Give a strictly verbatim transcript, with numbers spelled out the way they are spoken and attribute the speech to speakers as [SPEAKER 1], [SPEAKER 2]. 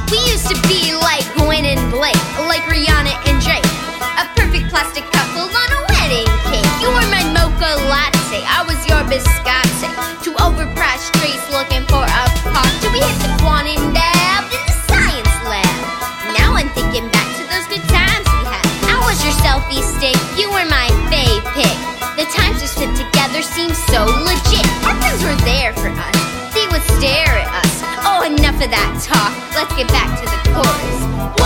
[SPEAKER 1] We used to be like Gwen and Blake, like Rihanna and Drake. A perfect plastic couple on a wedding cake. You were my mocha latte, I was your biscotti. Two overpriced streets looking for a party. We hit the quantum dab in the science lab. Now I'm thinking back to those good times we had. I was your selfie stick, you were my fave pick. The times we spent together seemed so legit. Our friends were there for us, they would stare at us. Oh, enough of that talk, let's get back to the chorus.